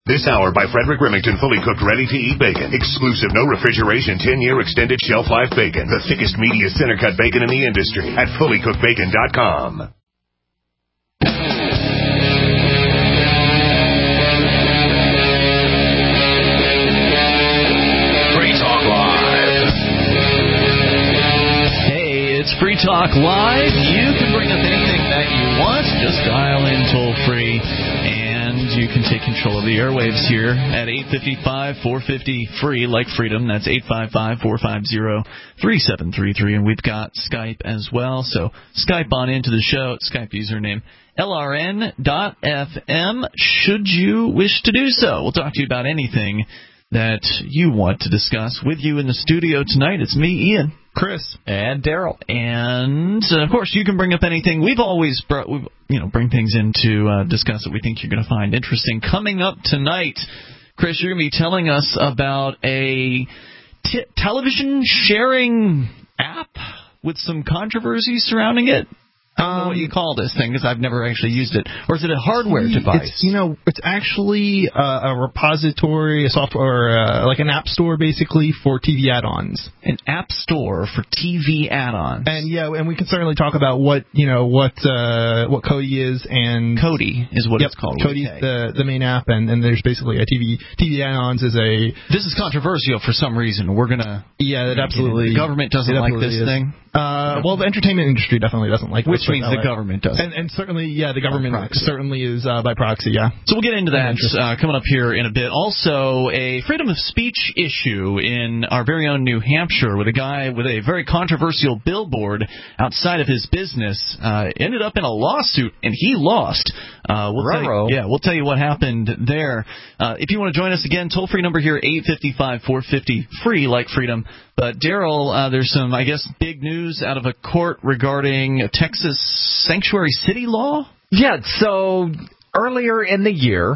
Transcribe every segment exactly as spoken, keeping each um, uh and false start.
This hour by Frederick Remington, fully cooked, ready-to-eat bacon. Exclusive, no refrigeration, ten-year extended shelf life bacon. The thickest, meatiest, center-cut bacon in the industry at fully cooked bacon dot com. Free Talk Live. Hey, it's Free Talk Live. You can bring up anything that you want. Just dial in toll-free. You can take control of the airwaves here at eight five five, four five zero, free, like freedom. That's eight five five, four five zero, three seven three three. And we've got Skype as well. So Skype on into the show. Skype username L R N dot F M should you wish to do so. We'll talk to you about anything that you want to discuss. With you in the studio tonight, it's me, Ian, Chris, and Daryl. And, uh, of course, you can bring up anything. We've always brought, we've, you know, bring things in to uh, discuss that we think you're going to find interesting. Coming up tonight, Chris, you're going to be telling us about a t- television sharing app with some controversy surrounding it. I don't know what you call this thing because I've never actually used it. Or is it a hardware device? It's, you know, it's actually uh, a repository, a software, uh, like an app store basically for T V add-ons. An app store for T V add-ons. And yeah, and we can certainly talk about what you know what uh, what Kodi is and Kodi is what yep, it's called. Kodi's the the main app, and, and there's basically a T V T V add-ons is a. This is controversial for some reason. We're gonna yeah, that absolutely. The government doesn't like this is. thing. Uh, well, the entertainment industry definitely doesn't like Which this. means the government doesn't. And, and certainly, yeah, the government certainly is uh, by proxy, yeah. So we'll get into that uh, coming up here in a bit. Also, a freedom of speech issue in our very own New Hampshire with a guy with a very controversial billboard outside of his business uh, ended up in a lawsuit, and he lost. Uh, we'll tell you, yeah, we'll tell you what happened there. Uh, if you want to join us again, toll-free number here, eight five five, four five zero, free, like freedom. But, Daryl, uh, there's some, I guess, big news out of a court regarding Texas sanctuary city law? Yeah, so earlier in the year,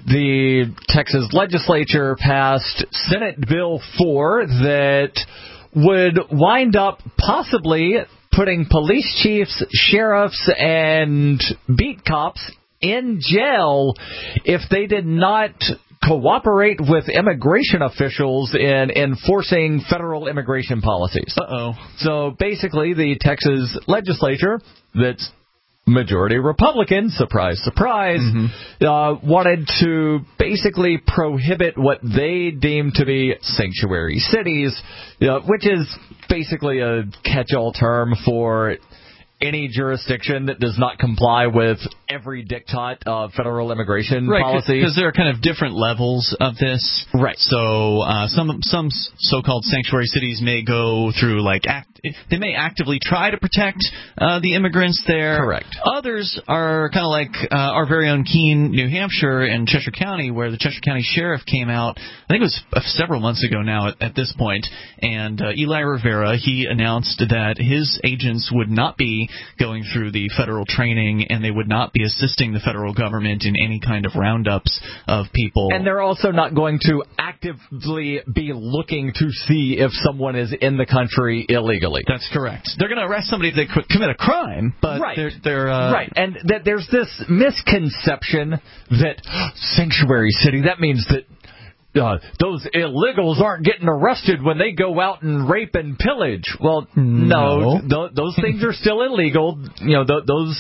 the Texas legislature passed Senate Bill four that would wind up possibly putting police chiefs, sheriffs, and beat cops in jail if they did not cooperate with immigration officials in enforcing federal immigration policies. Uh-oh. So basically, the Texas legislature, that's majority Republican, surprise, surprise, mm-hmm. uh, wanted to basically prohibit what they deem to be sanctuary cities, uh, which is basically a catch-all term for any jurisdiction that does not comply with every diktat of federal immigration right, policy. Because there are kind of different levels of this. Right. So uh, some some so-called sanctuary cities may go through, like, act, they may actively try to protect uh, the immigrants there. Correct. Others are kind of like uh, our very own Keene, New Hampshire, and Cheshire County, where the Cheshire County sheriff came out, I think it was several months ago now at, at this point, and uh, Eli Rivera, he announced that his agents would not be going through the federal training, and they would not be assisting the federal government in any kind of roundups of people. And they're also not going to actively be looking to see if someone is in the country illegally. That's correct. They're going to arrest somebody if they commit a crime, but right. they're... they're uh, right, and that there's this misconception that sanctuary city, that means that Uh, those illegals aren't getting arrested when they go out and rape and pillage. Well, no, no. th- those things are still illegal. You know, th- those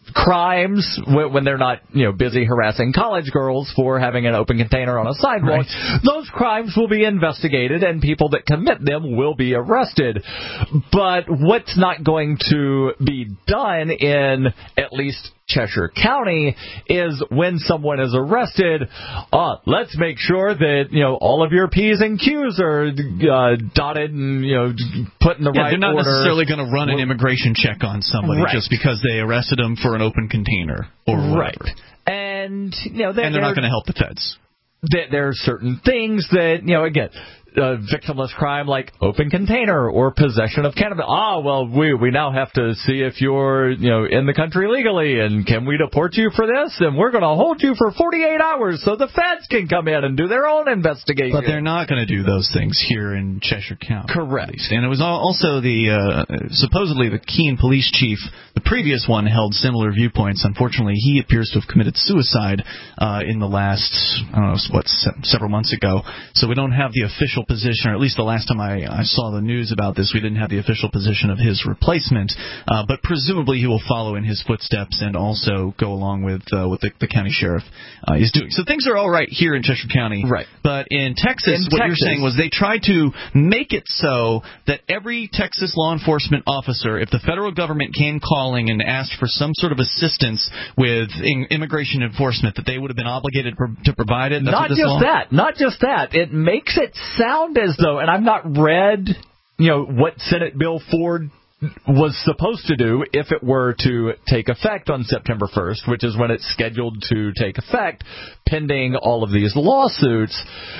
crimes, w- when they're not, you know, busy harassing college girls for having an open container on a sidewalk, right. Those crimes will be investigated and people that commit them will be arrested. But what's not going to be done in at least Cheshire County is when someone is arrested, uh, let's make sure that, you know, all of your P's and Q's are uh, dotted and, you know, put in the yeah, right order. They're not order. necessarily going to run an immigration check on somebody right. just because they arrested them for an open container or whatever. Right. And, you know, they're, and they're not going to help the feds. That there are certain things that, you know, again, a victimless crime like open container or possession of cannabis. Ah, well, we we now have to see if you're, you know, in the country legally, and can we deport you for this? And we're going to hold you for forty-eight hours so the feds can come in and do their own investigation. But they're not going to do those things here in Cheshire County. Correct. And it was also the, uh, supposedly the Keene police chief, the previous one, held similar viewpoints. Unfortunately, he appears to have committed suicide uh, in the last, I don't know, what, se- several months ago. So we don't have the official position, or at least the last time I, I saw the news about this, we didn't have the official position of his replacement. Uh, but presumably he will follow in his footsteps and also go along with uh, what the, the county sheriff uh, is doing. So things are all right here in Cheshire County. Right. But in Texas, in what Texas, you're saying was they tried to make it so that every Texas law enforcement officer, if the federal government came calling and asked for some sort of assistance with in, immigration enforcement, that they would have been obligated to provide it. That's not just law? that. Not just that. It makes it sound as though, and I've not read, you know, what Senate Bill Ford was supposed to do if it were to take effect on September first, which is when it's scheduled to take effect, pending all of these lawsuits.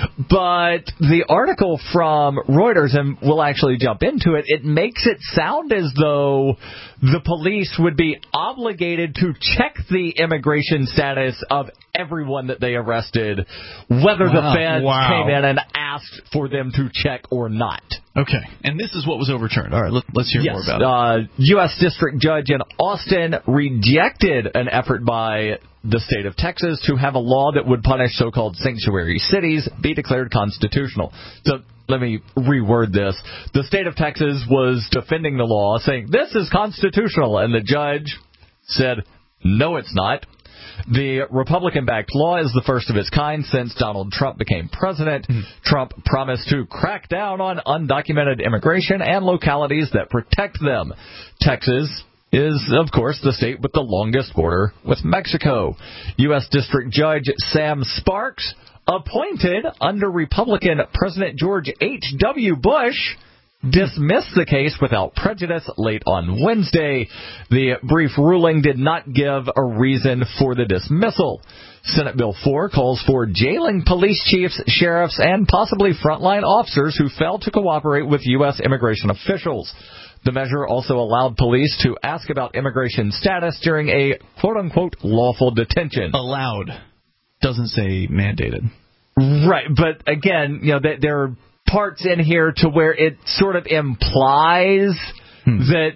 But the article from Reuters, and we'll actually jump into it, it makes it sound as though the police would be obligated to check the immigration status of everyone that they arrested, whether wow. the feds wow. came in and asked for them to check or not. Okay, and this is what was overturned. All right, let, let's hear yes. more about uh, it. U S District Judge in Austin rejected an effort by the state of Texas to have a law that would punish so-called sanctuary cities be declared constitutional. So let me reword this. The state of Texas was defending the law, saying, this is constitutional, and the judge said, no, it's not. The Republican-backed law is the first of its kind since Donald Trump became president. Mm-hmm. Trump promised to crack down on undocumented immigration and localities that protect them. Texas is, of course, the state with the longest border with Mexico. U S District Judge Sam Sparks, appointed under Republican President George H W. Bush, dismissed the case without prejudice late on Wednesday. The brief ruling did not give a reason for the dismissal. Senate Bill four calls for jailing police chiefs, sheriffs, and possibly frontline officers who failed to cooperate with U S immigration officials. The measure also allowed police to ask about immigration status during a quote-unquote lawful detention. Allowed. Doesn't say mandated. Right, but again, you know, there are parts in here to where it sort of implies hmm. that,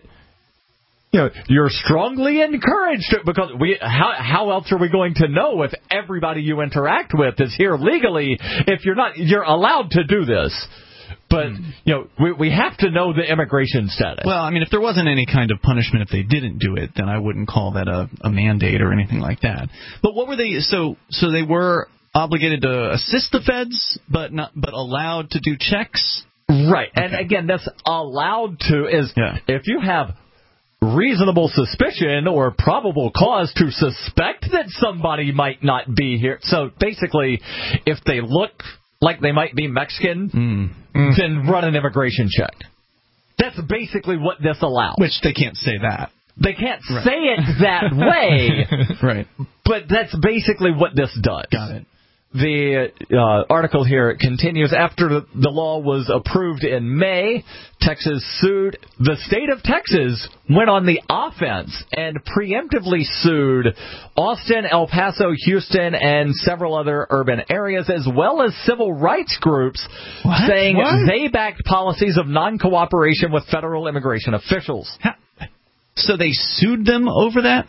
you know, you're strongly encouraged, because we how how else are we going to know if everybody you interact with is here legally if you're not you're allowed to do this? But, you know, we we have to know the immigration status. Well, I mean, if there wasn't any kind of punishment if they didn't do it, then I wouldn't call that a, a mandate or anything like that. But what were they? So so they were obligated to assist the feds, but not but allowed to do checks? Right. Okay. And again, that's allowed to is yeah. if you have reasonable suspicion or probable cause to suspect that somebody might not be here. So basically, if they look like they might be Mexican, mm. then run an immigration check. That's basically what this allows. Which they can't say that. They can't right. say it that way. Right. But that's basically what this does. Got it. The uh, article here continues. After the, the law was approved in May, Texas sued. The state of Texas went on the offense and preemptively sued Austin, El Paso, Houston, and several other urban areas, as well as civil rights groups, what? saying what? they backed policies of non-cooperation with federal immigration officials. How? So they sued them over that?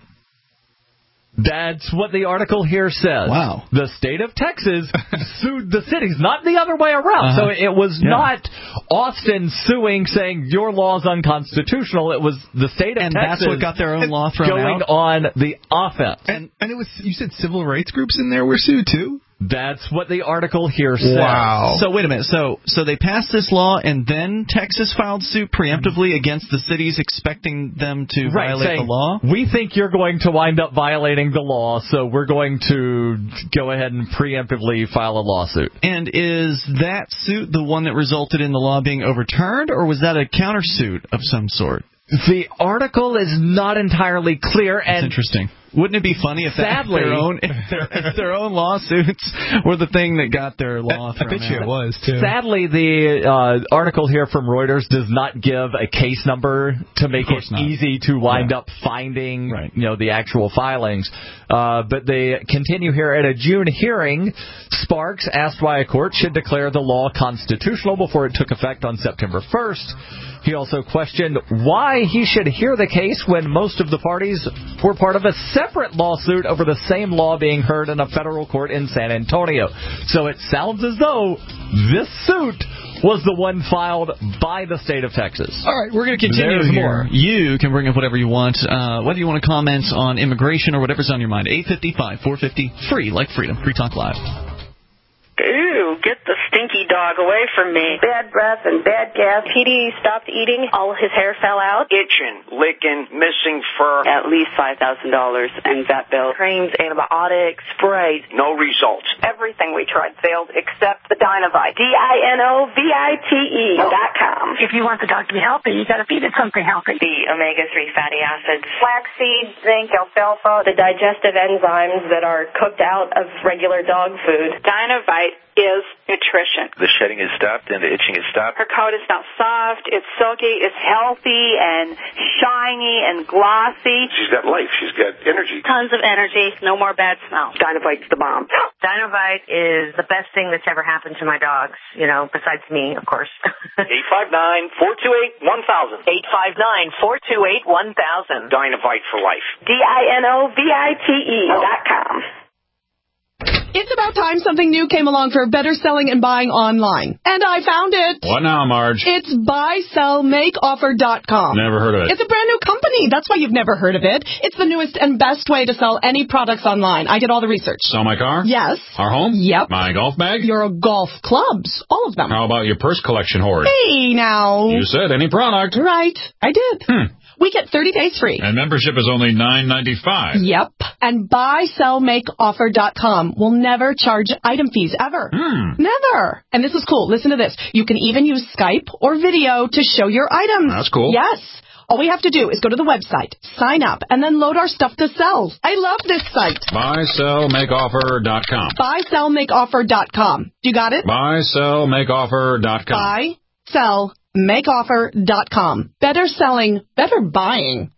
That's what the article here says. Wow. The state of Texas sued the cities, not the other way around. Uh-huh. So it was yeah. not Austin suing, saying your law is unconstitutional. It was the state of and Texas. And that's what got their own law thrown going out? on the offense. And, and it was, you said civil rights groups in there were sued too? That's what the article here says. Wow. So wait a minute. So so they passed this law, and then Texas filed suit preemptively against the cities, expecting them to right, violate saying, the law? We think you're going to wind up violating the law, so we're going to go ahead and preemptively file a lawsuit. And is that suit the one that resulted in the law being overturned, or was that a countersuit of some sort? The article is not entirely clear. That's and interesting. Wouldn't it be funny if, that, Sadly, their own if their, if their own lawsuits were the thing that got their law thrown I bet you out? it was, too. Sadly, the uh, article here from Reuters does not give a case number to make it not. easy to wind Yeah. up finding, Right. you know, the actual filings. Uh, but they continue here. At a June hearing, Sparks asked why a court should declare the law constitutional before it took effect on September first. He also questioned why he should hear the case when most of the parties were part of a separate lawsuit over the same law being heard in a federal court in San Antonio. So it sounds as though this suit was the one filed by the state of Texas. All right, we're going to continue There's here. more. You can bring up whatever you want, uh, whether you want to comment on immigration or whatever's on your mind. eight five five, four five zero, free, like freedom. Free Talk Live. Ew, get the stinky dog away from me. Bad breath and bad gas. P D stopped eating. All his hair fell out. Itching, licking, missing fur. At least five thousand dollars in vet bill. Creams, antibiotics, sprays. No results. Everything we tried failed except the Dynovite. D I N O V I T E dot com. If you want the dog to be healthy, you got to feed it something healthy. The omega three fatty acids. Flaxseed, zinc, alfalfa. The digestive enzymes that are cooked out of regular dog food. Dynovite is nutrition. The shedding is stopped and the itching is stopped. Her coat is not soft, it's silky, it's healthy and shiny and glossy. She's got life. She's got energy. Tons of energy, no more bad smell. Dynovite's the bomb. Dynovite is the best thing that's ever happened to my dogs, you know, besides me, of course. eight five nine, four two eight, one thousand. eight five nine, four two eight, one thousand. Dynovite for life. D I N O V I T E dot com. It's about time something new came along for better selling and buying online. And I found it. What now, Marge? It's buy sell make offer dot com. Never heard of it. It's a brand new company. That's why you've never heard of it. It's the newest and best way to sell any products online. I did all the research. Sell my car? Yes. Our home? Yep. My golf bag? Your golf clubs. All of them. How about your purse collection hoard? Hey, now. You said any product. Right. I did. Hmm. We get thirty days free. And membership is only nine ninety-five. Yep. And buy sell make offer dot com will never charge item fees ever. Hmm. Never. And this is cool. Listen to this. You can even use Skype or video to show your items. That's cool. Yes. All we have to do is go to the website, sign up, and then load our stuff to sell. I love this site. buy sell make offer dot com. buy sell make offer dot com. You got it? buy sell make offer dot com. buy sell make offer dot com. Better selling, better buying.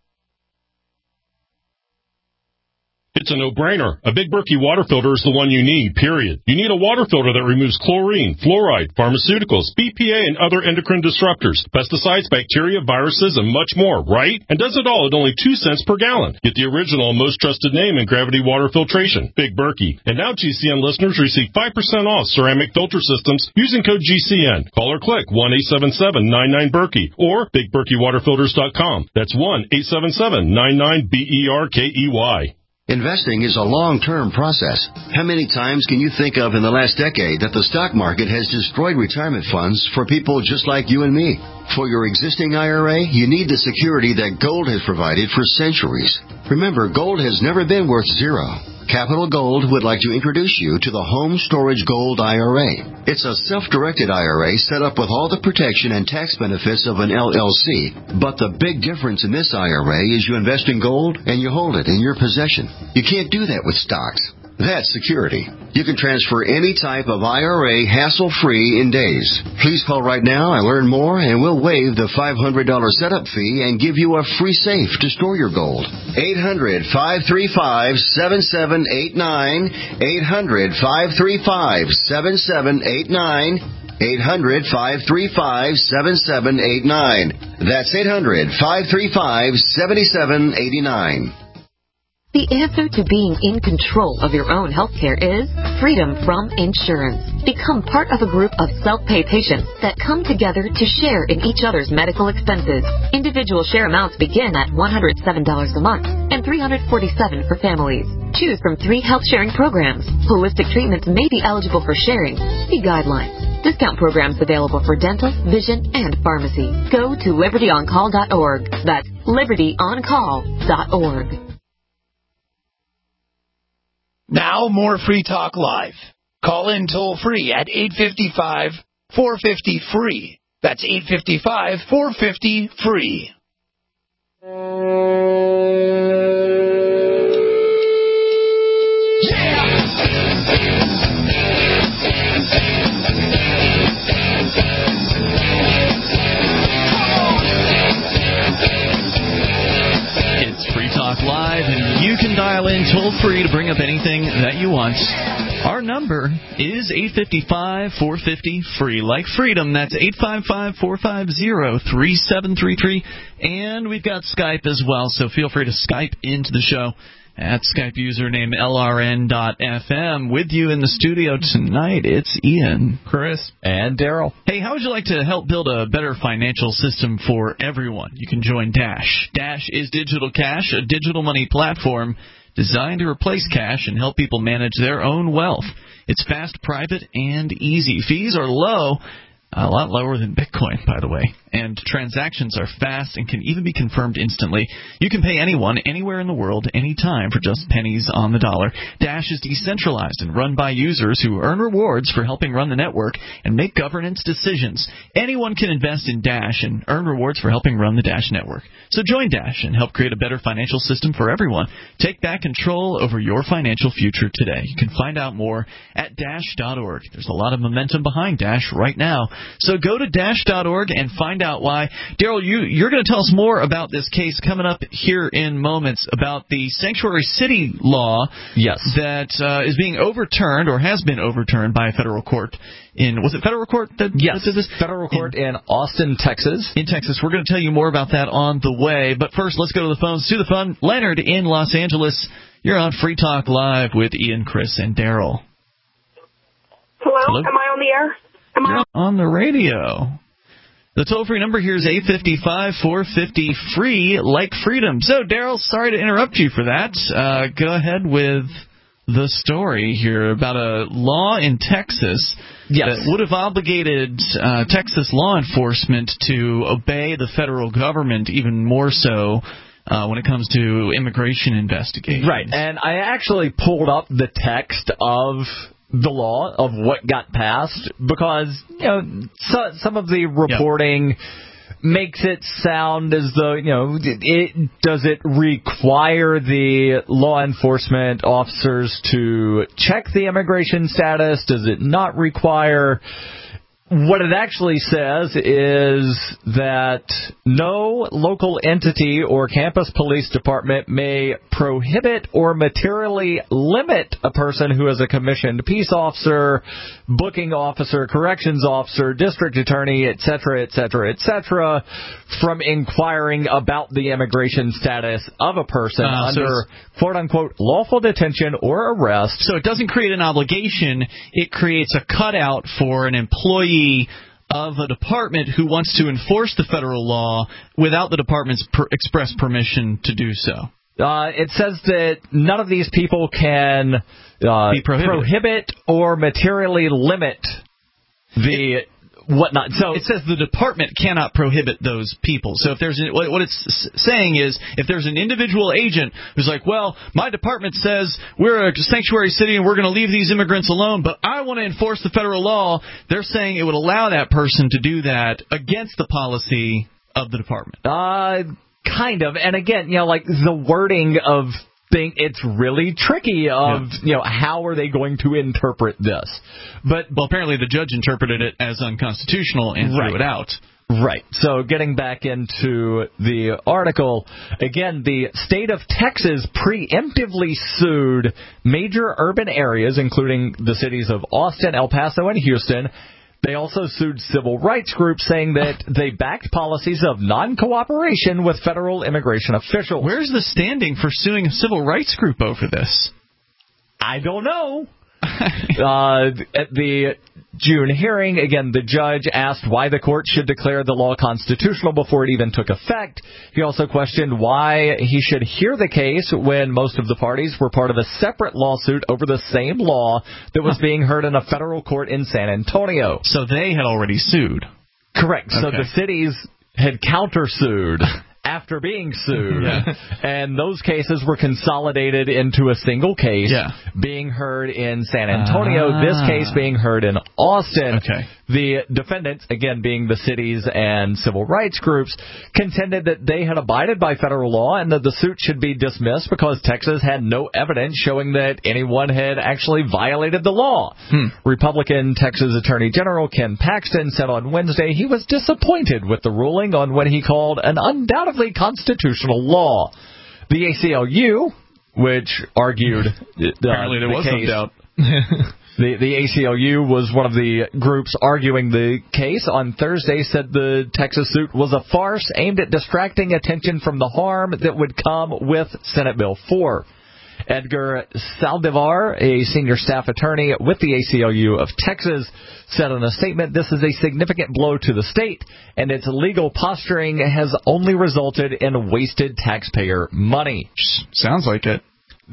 It's a no-brainer. A Big Berkey water filter is the one you need, period. You need a water filter that removes chlorine, fluoride, pharmaceuticals, B P A, and other endocrine disruptors, pesticides, bacteria, viruses, and much more, right? And does it all at only two cents per gallon. Get the original and most trusted name in gravity water filtration, Big Berkey. And now G C N listeners receive five percent off ceramic filter systems using code G C N. Call or click one eight seven seven nine nine Berkey or big berkey water filters dot com. That's one eight seven seven nine nine B E R K E Y. Investing is a long-term process. How many times can you think of in the last decade that the stock market has destroyed retirement funds for people just like you and me? For your existing I R A, you need the security that gold has provided for centuries. Remember, gold has never been worth zero. Capital Gold would like to introduce you to the Home Storage Gold I R A. It's a self-directed I R A set up with all the protection and tax benefits of an L L C. But the big difference in this I R A is you invest in gold and you hold it in your possession. You can't do that with stocks. That's security. You can transfer any type of I R A hassle-free in days. Please call right now and learn more, and we'll waive the five hundred dollars setup fee and give you a free safe to store your gold. eight hundred, five three five, seven seven eight nine. eight hundred, five three five, seven seven eight nine. eight hundred, five three five, seven seven eight nine. That's eight hundred, five three five, seven seven eight nine. The answer to being in control of your own health care is freedom from insurance. Become part of a group of self-pay patients that come together to share in each other's medical expenses. Individual share amounts begin at one hundred seven dollars a month and three hundred forty-seven dollars for families. Choose from three health sharing programs. Holistic treatments may be eligible for sharing. See guidelines. Discount programs available for dental, vision, and pharmacy. Go to liberty on call dot org. That's liberty on call dot org. Now more Free Talk Live. Call in toll free at eight five five, four five zero, free. That's eight five five, four five zero, free. free to bring up anything that you want. Our number is eight five five, four five zero, free. Like freedom, that's eight five five, four five zero, three seven three three. And we've got Skype as well, so feel free to Skype into the show at Skype username L R N dot F M. With you in the studio tonight, it's Ian, Chris, and Daryl. Hey, how would you like to help build a better financial system for everyone? You can join Dash. Dash is Digital Cash, a digital money platform designed to replace cash and help people manage their own wealth. It's fast, private, and easy. Fees are low, a lot lower than Bitcoin, by the way. And transactions are fast and can even be confirmed instantly. You can pay anyone, anywhere in the world, anytime for just pennies on the dollar. Dash is decentralized and run by users who earn rewards for helping run the network and make governance decisions. Anyone can invest in Dash and earn rewards for helping run the Dash network. So join Dash and help create a better financial system for everyone. Take back control over your financial future today. You can find out more at dash dot org. There's a lot of momentum behind Dash right now. So go to dash dot org and find out why. Daryl, you, you're going to tell us more about this case coming up here in moments about the sanctuary city law yes. that uh, is being overturned or has been overturned by a federal court. In Was it federal court that, yes. that did this? Federal court in, in Austin, Texas. In Texas. We're going to tell you more about that on the way. But first, let's go to the phones. To the phone, Leonard in Los Angeles. You're on Free Talk Live with Ian, Chris, and Daryl. Hello? Hello? Am I on the air? Am You're I on the radio. The toll-free number here is eight five five, four five zero, free, like freedom. So, Daryl, sorry to interrupt you for that. Uh, go ahead with the story here about a law in Texas yes. that would have obligated uh, Texas law enforcement to obey the federal government even more so uh, when it comes to immigration investigations. Right, and I actually pulled up the text of the law of what got passed because, you know, so, some of the reporting yep. makes it sound as though, you know, it, it does it require the law enforcement officers to check the immigration status? Does it not require? What it actually says is that no local entity or campus police department may prohibit or materially limit a person who is a commissioned peace officer, booking officer, corrections officer, district attorney, et cetera, et cetera, et cetera, from inquiring about the immigration status of a person uh, under so quote-unquote lawful detention or arrest. So it doesn't create an obligation. It creates a cutout for an employee of a department who wants to enforce the federal law without the department's per- express permission to do so. Uh, it says that none of these people can uh, Be prohibit or materially limit the it, whatnot. So it says the department cannot prohibit those people. So if there's an, what it's saying is if there's an individual agent who's like, well, my department says we're a sanctuary city and we're going to leave these immigrants alone, but I want to enforce the federal law, they're saying it would allow that person to do that against the policy of the department. Uh, kind of. And again, you know, like the wording of thing, it's really tricky of, yeah. you know, how are they going to interpret this? But well, apparently the judge interpreted it as unconstitutional and right. threw it out. Right. So getting back into the article, again, the state of Texas preemptively sued major urban areas, including the cities of Austin, El Paso, and Houston. They also sued civil rights groups, saying that they backed policies of non-cooperation with federal immigration officials. Where's the standing for suing a civil rights group over this? I don't know. uh, at the June hearing, again, the judge asked why the court should declare the law constitutional before it even took effect. He also questioned why he should hear the case when most of the parties were part of a separate lawsuit over the same law that was being heard in a federal court in San Antonio. So they had already sued. Correct. Okay. So the cities had countersued after being sued, yeah. and those cases were consolidated into a single case, yeah. being heard in San Antonio, ah. this case being heard in Austin. Okay. The defendants, again being the cities and civil rights groups, contended that they had abided by federal law and that the suit should be dismissed because Texas had no evidence showing that anyone had actually violated the law. Hmm. Republican Texas Attorney General Ken Paxton said on Wednesday he was disappointed with the ruling on what he called an undoubtedly constitutional law. The A C L U which argued uh, Apparently there the was case. some doubt. The, the A C L U was one of the groups arguing the case on Thursday, said the Texas suit was a farce aimed at distracting attention from the harm that would come with Senate Bill four. Edgar Saldivar, a senior staff attorney with the A C L U of Texas, said in a statement, "This is a significant blow to the state, and its legal posturing has only resulted in wasted taxpayer money." Sounds like it.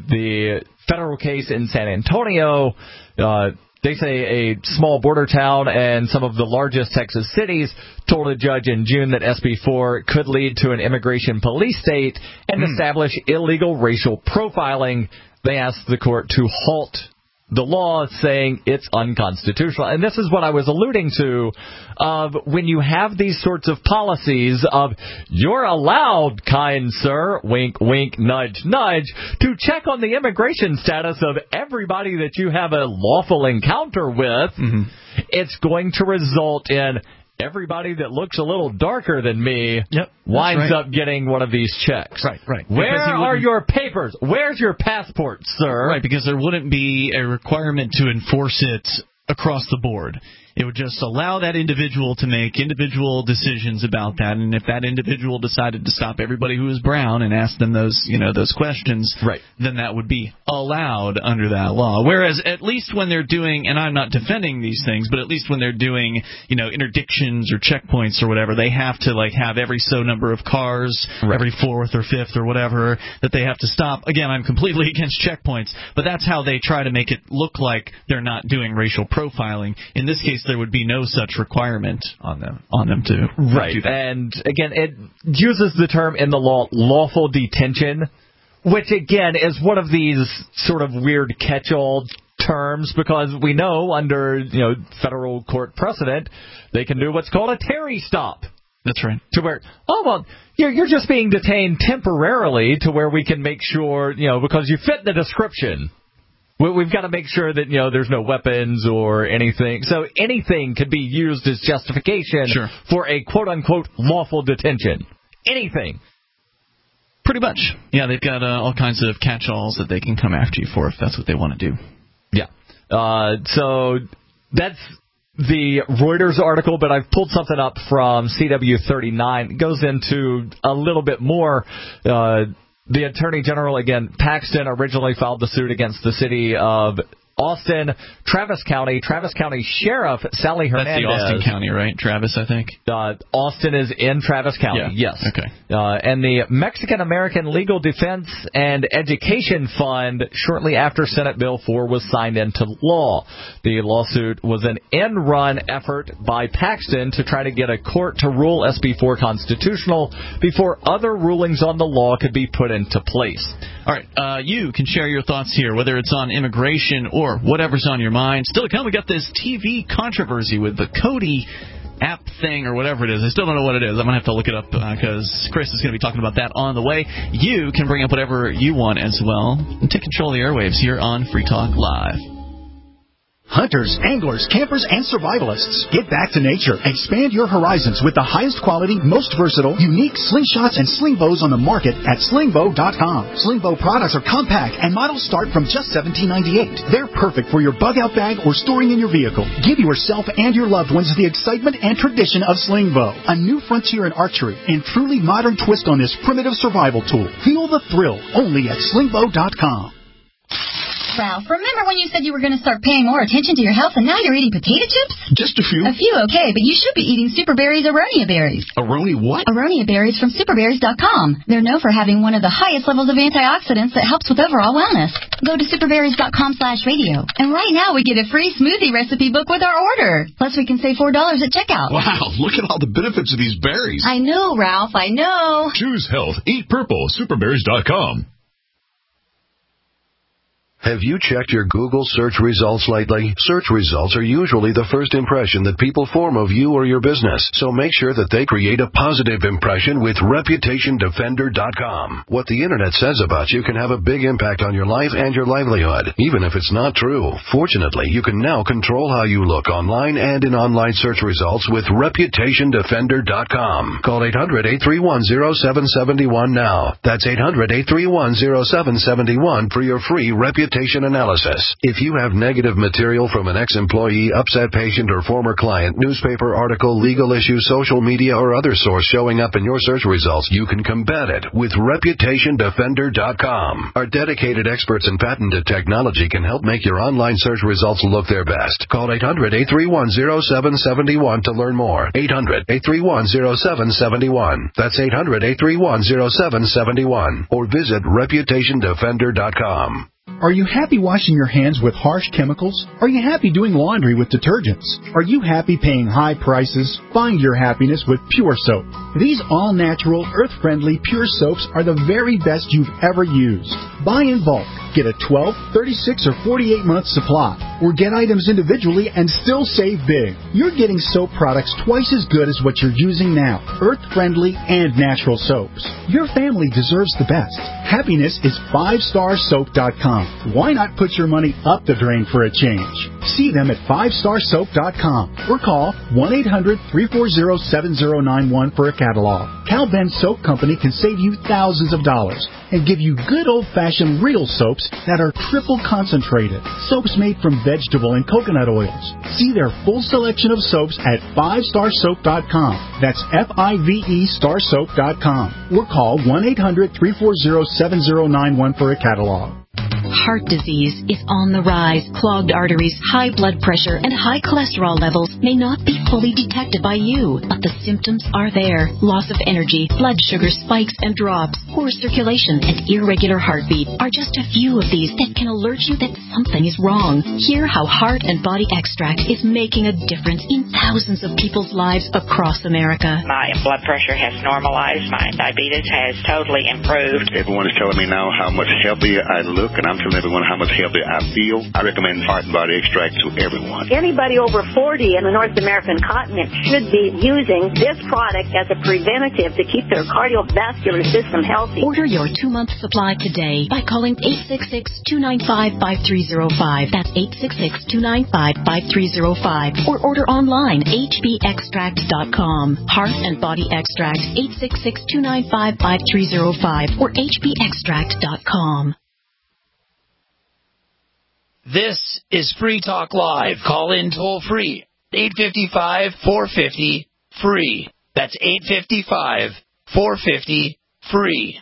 The federal case in San Antonio, uh, they say a small border town and some of the largest Texas cities told a judge in June that S B four could lead to an immigration police state and mm. establish illegal racial profiling. They asked the court to halt the law, saying it's unconstitutional. And this is what I was alluding to, of when you have these sorts of policies of, you're allowed, kind sir, wink, wink, nudge, nudge, to check on the immigration status of everybody that you have a lawful encounter with, mm-hmm. it's going to result in everybody that looks a little darker than me yep, winds right. up getting one of these checks. Right, right. Where are your papers? Where's your passport, sir? Right, because there wouldn't be a requirement to enforce it across the board. It would just allow that individual to make individual decisions about that, and if that individual decided to stop everybody who was brown and ask them those, you know, those questions, right. then that would be allowed under that law. Whereas at least when they're doing, and I'm not defending these things, but at least when they're doing, you know, interdictions or checkpoints or whatever, they have to like have every so number of cars, right. every fourth or fifth or whatever that they have to stop. Again, I'm completely against checkpoints, but that's how they try to make it look like they're not doing racial profiling. In this case, there would be no such requirement on them on them to right. do that. And again, it uses the term in the law lawful detention, which again is one of these sort of weird catch-all terms, because we know under, you know, federal court precedent they can do what's called a Terry stop. That's right. To where, oh, well, you're, you're just being detained temporarily to where we can make sure, you know, because you fit the description. We've got to make sure that, you know, there's no weapons or anything. So anything could be used as justification sure. for a quote-unquote lawful detention. Anything. Pretty much. Yeah, they've got uh, all kinds of catch-alls that they can come after you for if that's what they want to do. Yeah. Uh, so that's the Reuters article, but I've pulled something up from C W thirty-nine. It goes into a little bit more. Uh, The Attorney General, again, Paxton, originally filed the suit against the city of Austin, Travis County, Travis County Sheriff Sally Hernandez. That's the Austin County, right? Travis, I think. Uh, Austin is in Travis County, yeah. yes. Okay. Uh, and the Mexican American Legal Defense and Education Fund, shortly after Senate Bill four was signed into law. The lawsuit was an end-run effort by Paxton to try to get a court to rule S B four constitutional before other rulings on the law could be put into place. All right, uh, you can share your thoughts here, whether it's on immigration or whatever's on your mind. Still to come, we got this T V controversy with the Kodi app thing or whatever it is. I still don't know what it is. I'm going to have to look it up because uh, Chris is going to be talking about that on the way. You can bring up whatever you want as well and take control of the airwaves here on Free Talk Live. Hunters, anglers, campers, and survivalists. Get back to nature. Expand your horizons with the highest quality, most versatile, unique slingshots and sling bows on the market at sling bow dot com. Sling bow products are compact and models start from just seventeen ninety-eight. They're perfect for your bug-out bag or storing in your vehicle. Give yourself and your loved ones the excitement and tradition of sling bow, a new frontier in archery and truly modern twist on this primitive survival tool. Feel the thrill only at sling bow dot com. Ralph, remember when you said you were going to start paying more attention to your health and now you're eating potato chips? Just a few. A few, okay, but you should be eating Super Berries Aronia berries. Aronia what? Aronia berries from super berries dot com. They're known for having one of the highest levels of antioxidants that helps with overall wellness. Go to super berries dot com slash radio. And right now we get a free smoothie recipe book with our order. Plus we can save four dollars at checkout. Wow, look at all the benefits of these berries. I know, Ralph, I know. Choose health. Eat purple. super berries dot com. Have you checked your Google search results lately? Search results are usually the first impression that people form of you or your business, so make sure that they create a positive impression with Reputation Defender dot com. What the Internet says about you can have a big impact on your life and your livelihood, even if it's not true. Fortunately, you can now control how you look online and in online search results with Reputation Defender dot com. Call eight hundred, eight three one, zero seven seven one now. That's eight hundred, eight three one, zero seven seven one for your free reputation analysis. If you have negative material from an ex-employee, upset patient, or former client, newspaper article, legal issue, social media, or other source showing up in your search results, you can combat it with Reputation Defender dot com. Our dedicated experts in patented technology can help make your online search results look their best. Call eight hundred, eight three one, zero seven seven one to learn more. eight hundred, eight three one, zero seven seven one. That's eight hundred, eight three one, zero seven seven one. Or visit Reputation Defender dot com. Are you happy washing your hands with harsh chemicals? Are you happy doing laundry with detergents? Are you happy paying high prices? Find your happiness with Pure Soap. These all-natural, earth-friendly Pure Soaps are the very best you've ever used. Buy in bulk. Get a twelve, thirty-six, or forty-eight month supply. Or get items individually and still save big. You're getting soap products twice as good as what you're using now. Earth-friendly and natural soaps. Your family deserves the best. Happiness is five star soap dot com. Why not put your money up the drain for a change? See them at five star soap dot com or call one eight hundred, three four zero, seven zero nine one for a catalog. Cal Ben Soap Company can save you thousands of dollars and give you good old-fashioned real soaps that are triple concentrated. Soaps made from vegetable and coconut oils. See their full selection of soaps at five star soap dot com. That's F I V E star soap dot com. Or call one eight hundred, three four zero, seven zero nine one for a catalog. Heart disease is on the rise. Clogged arteries, high blood pressure, and high cholesterol levels may not be fully detected by you, but the symptoms are there. Loss of energy, blood sugar spikes and drops, poor circulation, and irregular heartbeat are just a few of these that can alert you that something is wrong. Hear how Heart and Body Extract is making a difference in thousands of people's lives across America. My blood pressure has normalized. My diabetes has totally improved. Everyone is telling me now how much healthier I look, and I'm telling everyone how much healthier I feel. I recommend Heart and Body Extract to everyone. Anybody over forty in the North American continent should be using this product as a preventative to keep their cardiovascular system healthy. Order your two-month supply today by calling eight six six, two nine five, five three zero five. That's eight six six, two nine five, five three zero five. Or order online, H B extract dot com. Heart and Body Extract, eight six six, two nine five, five three zero five or H B extract dot com. This is Free Talk Live. Call in toll free. eight five five, four five zero, free. That's eight five five, four five zero, free.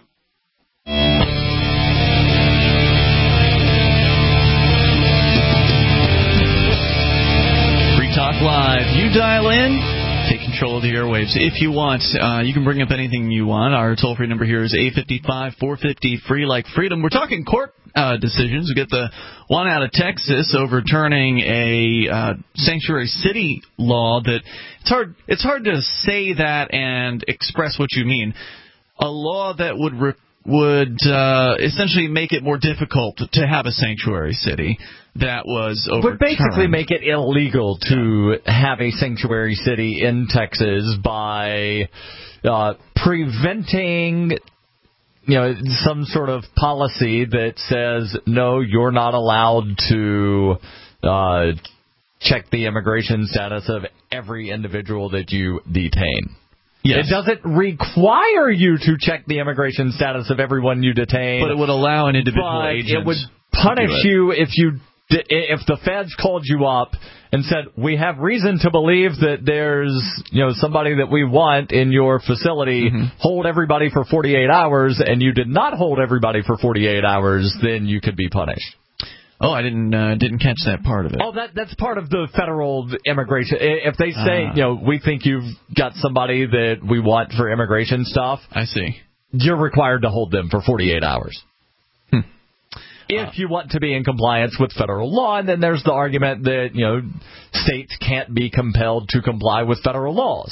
Free Talk Live. You dial in. Take control of the airwaves if you want. Uh, you can bring up anything you want. Our toll-free number here is eight five five, four five zero, free like freedom. We're talking court uh, decisions. We get the one out of Texas overturning a uh, sanctuary city law that it's hard it's hard to say that and express what you mean. A law that would re- would uh, essentially make it more difficult to have a sanctuary city. That was overturned. Would basically make it illegal to have a sanctuary city in Texas by uh, preventing, you know, some sort of policy that says, no, you're not allowed to uh, check the immigration status of every individual that you detain. Yes. It doesn't require you to check the immigration status of everyone you detain. But it would allow an individual but agent it would punish you if you if the feds called you up and said, we have reason to believe that there's, you know, somebody that we want in your facility, mm-hmm. hold everybody for forty-eight hours, and you did not hold everybody for forty-eight hours, then you could be punished. Oh, I didn't uh, didn't catch that part of it. Oh, that that's part of the federal immigration. If they say, uh, you know, we think you've got somebody that we want for immigration stuff, I see. You're required to hold them for forty-eight hours. Hmm. If uh, you want to be in compliance with federal law, and then there's the argument that, you know, states can't be compelled to comply with federal laws.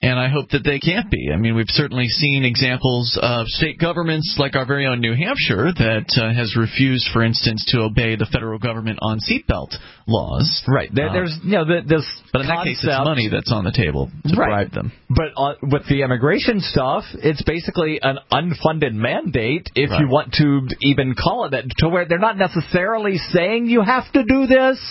And I hope that they can't be. I mean, we've certainly seen examples of state governments like our very own New Hampshire that uh, has refused, for instance, to obey the federal government on seatbelt laws. Right. There, uh, there's, you know, the, this But in that case, it's money that's on the table to right. bribe them. But uh, with the immigration stuff, it's basically an unfunded mandate, if right. you want to even call it that, to where they're not necessarily saying you have to do this,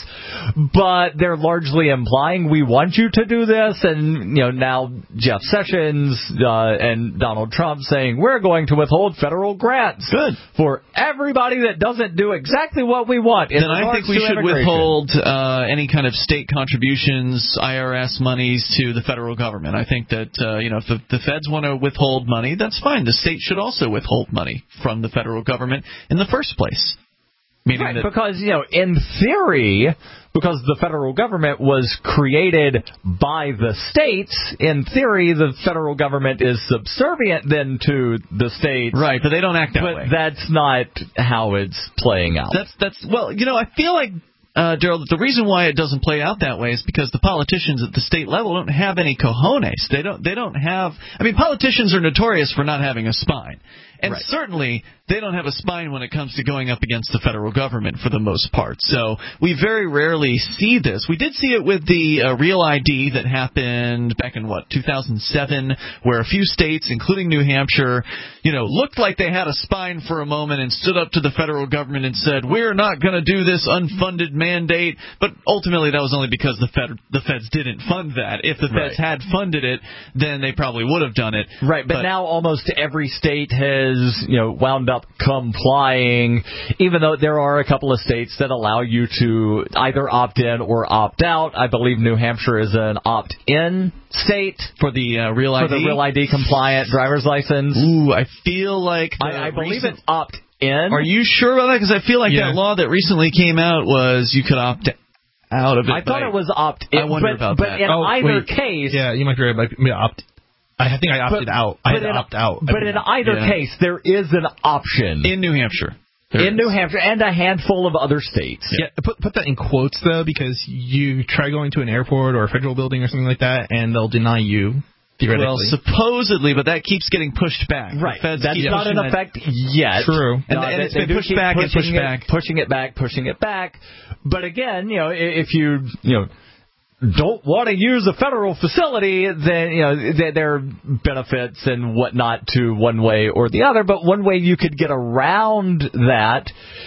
but they're largely implying we want you to do this, and, you know, now Jeff Sessions uh, and Donald Trump saying we're going to withhold federal grants Good. for everybody that doesn't do exactly what we want. Then I think we should withhold uh, any kind of state contributions, I R S monies to the federal government. I think that uh, you know if the, the feds want to withhold money, that's fine. The state should also withhold money from the federal government in the first place. Meaning right, that because, you know, in theory, because the federal government was created by the states, in theory, the federal government is subservient then to the states. Right, but they don't act that but way. But that's not how it's playing out. That's that's well, you know, I feel like Uh, Daryl, the reason why it doesn't play out that way is because the politicians at the state level don't have any cojones. They don't. They don't have. I mean, politicians are notorious for not having a spine, and right. certainly they don't have a spine when it comes to going up against the federal government for the most part. So we very rarely see this. We did see it with the uh, Real I D that happened back in what two thousand seven, where a few states, including New Hampshire, you know, looked like they had a spine for a moment and stood up to the federal government and said, "We're not going to do this unfunded mandate," but ultimately that was only because the Fed, the feds didn't fund that. If the feds right. had funded it, then they probably would have done it. Right, but, but now almost every state has, you know, wound up complying, even though there are a couple of states that allow you to either opt in or opt out. I believe New Hampshire is an opt-in state for the uh, Real I D. For the Real I D compliant driver's license. Ooh, I feel like I, I believe recent- it's opt in. Are you sure about that? Because I feel like yeah. that law that recently came out was you could opt out of it. I thought I, it was opt-in. I wonder but, about but that. in oh, either wait. case... Yeah, you might be right. But I, opt, I think I opted but, out. I had in, to opt out. But in either yeah. case, there is an option. In New Hampshire. There in is. New Hampshire and a handful of other states. Yeah, put put that in quotes, though, because you try going to an airport or a federal building or something like that, and they'll deny you. Well, supposedly, but that keeps getting pushed back. Right. The feds That's keep not in that. effect yet. True. And, no, and they, it's they been pushed back and pushed it, back. Pushing it back, pushing it back. But again, you know, if you, you know, don't want to use a federal facility, then, you know, there, there are benefits and whatnot to one way or the other. But one way you could get around that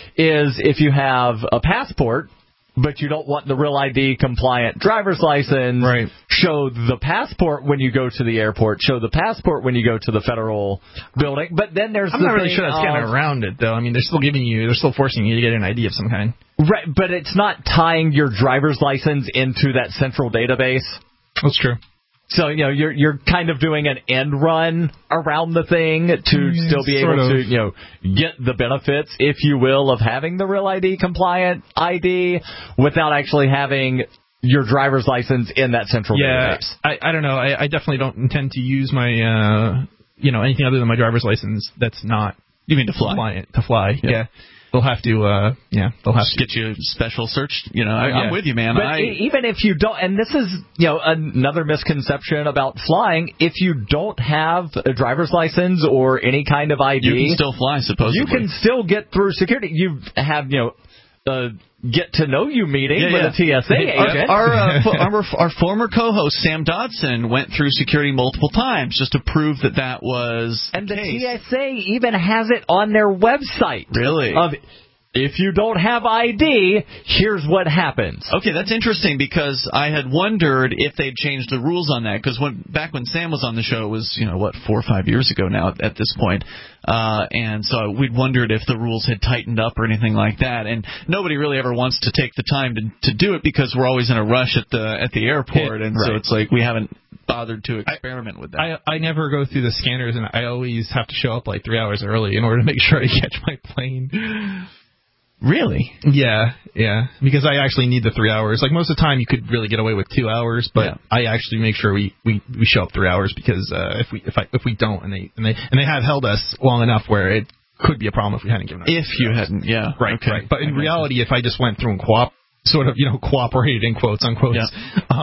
is if you have a passport, but you don't want the Real I D compliant driver's license. Right. Show the passport when you go to the airport. Show the passport when you go to the federal building. But then there's I'm the not really thing sure that's of, getting around it, though. I mean, they're still giving you, they're still forcing you to get an I D of some kind. Right, but it's not tying your driver's license into that central database. That's true. So, you know, you're you're kind of doing an end run around the thing to Mm, still be able sort of. to, you know, get the benefits, if you will, of having the Real I D compliant I D without actually having your driver's license in that central yeah, database. I, I don't know. I, I definitely don't intend to use my, uh, you know, anything other than my driver's license that's not You mean to fly? compliant to fly. Yeah. yeah. They'll have to, uh, yeah, they'll have Just to get you a special search. You know, I, Yeah. I'm with you, man. But I, e- even if you don't, and this is, you know, another misconception about flying, if you don't have a driver's license or any kind of I D, you can still fly, supposedly. you can still get through security. You have, you know, uh, get to know you meeting Yeah, with yeah. a T S A agent. Our, uh, fo- our our former co-host Sam Dodson went through security multiple times just to prove that that was and the the case. T S A even has it on their website. Really? Of, if you don't have I D, here's what happens. Okay, that's interesting because I had wondered if they'd changed the rules on that. Because when back when Sam was on the show, it was, you know, what, four or five years ago now at, at this point. Uh, and so we'd wondered if the rules had tightened up or anything like that. And nobody really ever wants to take the time to, to do it because we're always in a rush at the at the airport. And right. so it's like we haven't bothered to experiment I, with that. I, I never go through the scanners, and I always have to show up like three hours early in order to make sure I catch my plane. Really? Yeah, yeah. Because I actually need the three hours. Like most of the time, you could really get away with two hours, but Yeah. I actually make sure we, we, we show up three hours because uh, if we if I if we don't, and they and they and they have held us long enough where it could be a problem if we hadn't given us. If you hadn't, yeah, right, okay. right. But in reality, if I just went through and coop, sort of, you know, cooperated in quotes unquotes, Yeah. um,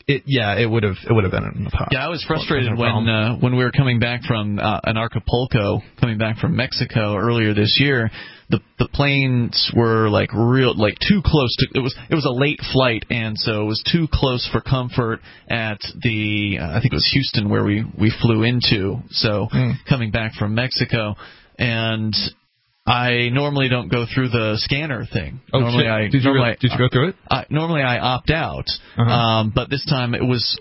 it yeah, it would have it would have been in the pot. Yeah, I was frustrated when uh, when we were coming back from uh, an Acapulco, coming back from Mexico earlier this year. The the planes were like real like too close to it was it was a late flight, and so it was too close for comfort at the uh, I think it was Houston where we we flew into. So mm. coming back from Mexico, and I normally don't go through the scanner thing. Oh, normally shit. I did you normally go, did you go through it? I, normally I opt out, uh-huh. um, but this time it was.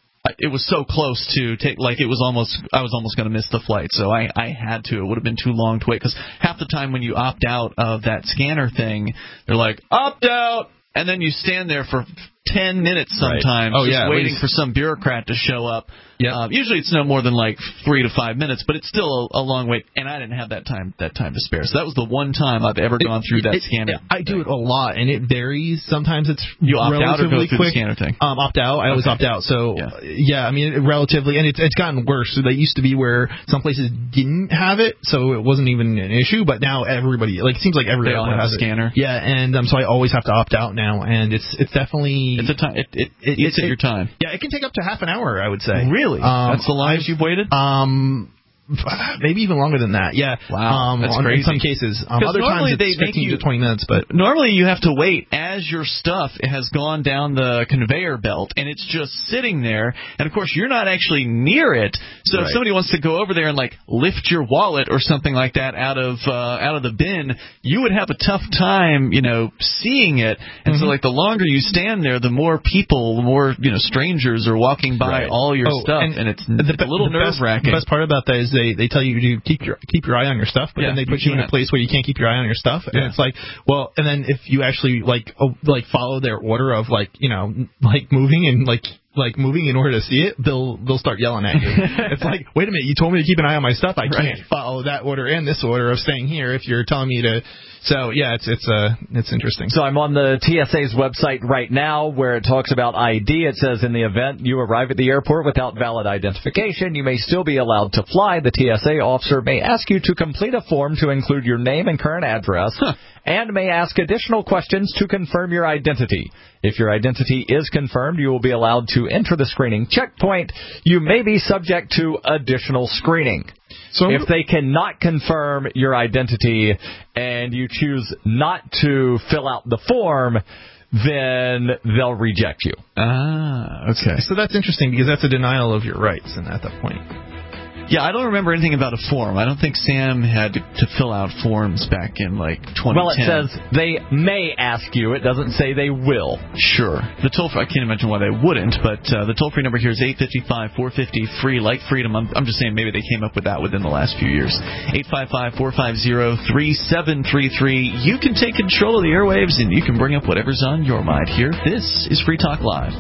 It was so close to take, like it was almost, I was almost going to miss the flight, so I, I had to. It would have been too long to wait, because half the time when you opt out of that scanner thing, they're like, opt out, and then you stand there for ten minutes sometimes, right. oh, just yeah, waiting for some bureaucrat to show up. Yeah. Uh, usually it's no more than like three to five minutes, but it's still a, a long wait, and I didn't have that time that time to spare. So that was the one time I've ever gone through that it, scanner. It, I do it a lot, and it varies. Sometimes it's you opt out or go through quick. the scanner thing. Um, opt out. I always okay. opt out. So yeah. yeah, I mean, it, relatively, and it's it's gotten worse. So they used to be where some places didn't have it, so it wasn't even an issue. But now everybody, like, it seems like everybody all have has a scanner. It. Yeah, and um, so I always have to opt out now, and it's it's definitely it's a time. It it, it eats at your time. Yeah, it can take up to half an hour, I would say. Really? Um, That's the longest you've waited? Um. Maybe even longer than that. Yeah. Wow. Um, that's on, crazy. In some cases. Um, other normally times it's they fifteen make you, to twenty minutes, but normally you have to wait as your stuff has gone down the conveyor belt, and it's just sitting there. And of course, you're not actually near it. So right. if somebody wants to go over there and like lift your wallet or something like that out of uh, out of the bin, you would have a tough time, you know, seeing it. And mm-hmm. so like the longer you stand there, the more people, the more you know, strangers are walking by right. all your oh, stuff, and, and it's the, a little nerve wracking. The best part about that is they they tell you to keep your keep your eye on your stuff, but yeah, then they put you, you in a place where you can't keep your eye on your stuff, and yeah. it's like, well, and then if you actually like oh, like follow their order of like you know like moving and like like moving in order to see it, they'll they'll start yelling at you. It's like, wait a minute, you told me to keep an eye on my stuff. I right. can't follow that order and this order of staying here if you're telling me to. So yeah, it's it's uh it's interesting. So I'm on the T S A's website right now where it talks about I D. It says in the event you arrive at the airport without valid identification, you may still be allowed to fly. The T S A officer may ask you to complete a form to include your name and current address, huh. and may ask additional questions to confirm your identity. If your identity is confirmed, you will be allowed to enter the screening checkpoint. You may be subject to additional screening. So if they cannot confirm your identity and you choose not to fill out the form, then they'll reject you. Ah, okay. So that's interesting because that's a denial of your rights and at that point. Yeah, I don't remember anything about a form. I don't think Sam had to, to fill out forms back in, like, twenty ten. Well, it says they may ask you. It doesn't say they will. Sure. The toll-free, I can't imagine why they wouldn't, but uh, the toll-free number here is eight five five, four five zero, free, like freedom. I'm, I'm just saying maybe they came up with that within the last few years. eight five five, four five zero, three seven three three. You can take control of the airwaves, and you can bring up whatever's on your mind here. This is Free Talk Live.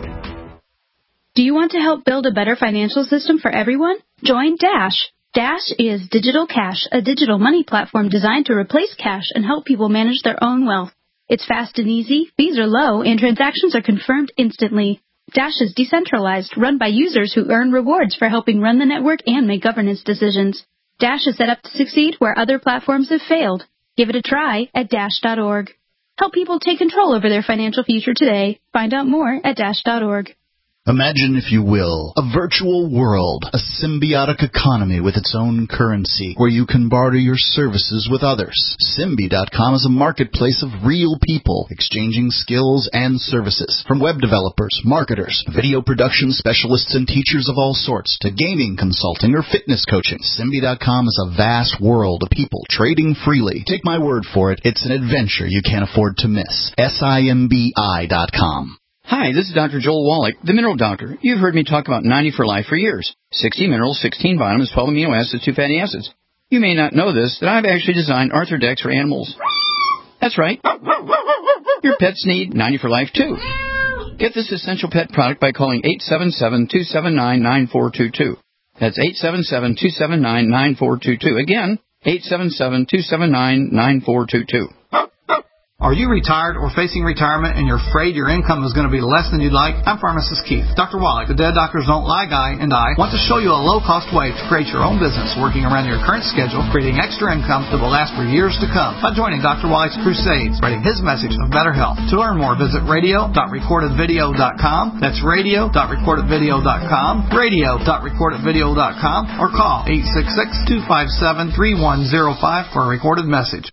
Do you want to help build a better financial system for everyone? Join Dash. Dash is Digital Cash, a digital money platform designed to replace cash and help people manage their own wealth. It's fast and easy, fees are low, and transactions are confirmed instantly. Dash is decentralized, run by users who earn rewards for helping run the network and make governance decisions. Dash is set up to succeed where other platforms have failed. Give it a try at dash dot org. Help people take control over their financial future today. Find out more at dash dot org. Imagine, if you will, a virtual world, a symbiotic economy with its own currency, where you can barter your services with others. Symbi dot com is a marketplace of real people exchanging skills and services, from web developers, marketers, video production specialists, and teachers of all sorts, to gaming consulting or fitness coaching. Symbi dot com is a vast world of people trading freely. Take my word for it, it's an adventure you can't afford to miss. S I M B I dot com. Hi, this is Doctor Joel Wallach, the Mineral Doctor. You've heard me talk about ninety for Life for years. sixty minerals, sixteen vitamins, twelve amino acids, two fatty acids. You may not know this, that I've actually designed Arthrodex for animals. That's right. Your pets need ninety for Life, too. Get this essential pet product by calling eight seven seven, two seven nine, nine four two two. That's eight seven seven, two seven nine, nine four two two. Again, eight seven seven, two seven nine, nine four two two. Are you retired or facing retirement and you're afraid your income is going to be less than you'd like? I'm Pharmacist Keith. Doctor Wallach, the Dead Doctors Don't Lie guy, and I want to show you a low-cost way to create your own business working around your current schedule, creating extra income that will last for years to come by joining Doctor Wallach's crusades, spreading his message of better health. To learn more, visit radio dot recorded video dot com. That's radio dot recorded video dot com, radio dot recorded video dot com, or call eight six six, two five seven, three one zero five for a recorded message.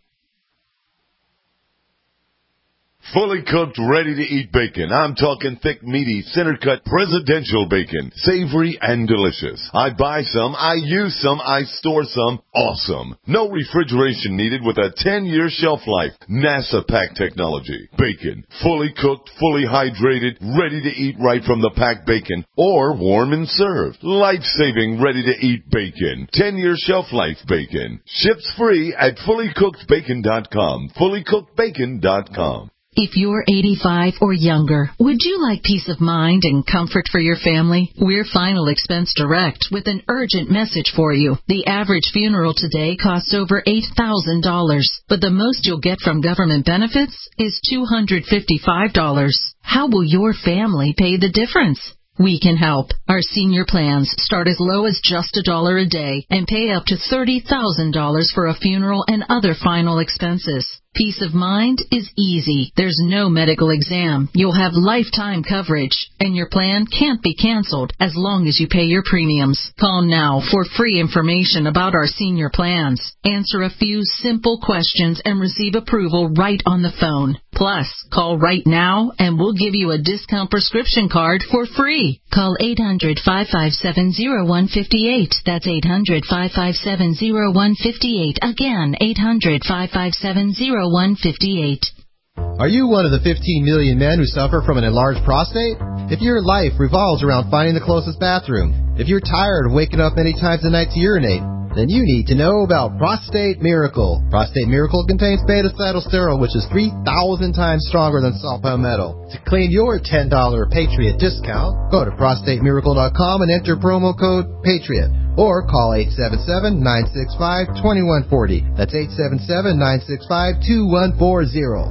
Fully cooked, ready-to-eat bacon. I'm talking thick, meaty, center-cut presidential bacon. Savory and delicious. I buy some, I use some, I store some. Awesome. No refrigeration needed with a ten-year shelf life. NASA pack technology. Bacon. Fully cooked, fully hydrated, ready to eat right from the packed bacon. Or warm and served. Life-saving, ready-to-eat bacon. ten-year shelf life bacon. Ships free at fully cooked bacon dot com. fully cooked bacon dot com. If you're eighty-five or younger, would you like peace of mind and comfort for your family? We're Final Expense Direct with an urgent message for you. The average funeral today costs over eight thousand dollars, but the most you'll get from government benefits is two hundred fifty-five dollars. How will your family pay the difference? We can help. Our senior plans start as low as just a dollar a day and pay up to thirty thousand dollars for a funeral and other final expenses. Peace of mind is easy. There's no medical exam. You'll have lifetime coverage, and your plan can't be canceled as long as you pay your premiums. Call now for free information about our senior plans. Answer a few simple questions and receive approval right on the phone. Plus, call right now and we'll give you a discount prescription card for free. Call eight hundred, five five seven, zero one five eight. That's eight hundred, five five seven, zero one five eight. Again, eight hundred, five five seven, zero one five eight. Are you one of the fifteen million men who suffer from an enlarged prostate? If your life revolves around finding the closest bathroom, if you're tired of waking up many times a night to urinate, then you need to know about Prostate Miracle. Prostate Miracle contains beta-cytosterol, which is three thousand times stronger than salt palmetto. To claim your ten dollars Patriot discount, go to prostate miracle dot com and enter promo code PATRIOT. Or call eight seven seven, nine six five, two one four zero. That's eight seven seven, nine six five, two one four zero.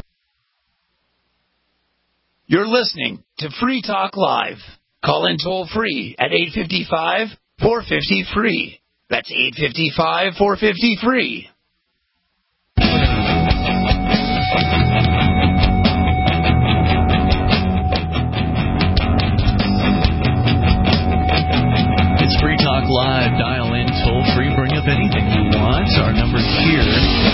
You're listening to Free Talk Live. Call in toll free at eight five five, four five zero, free. That's eight five five, four five zero, free. It's Free Talk Live. Dial in toll free. Bring up anything you want. Our number here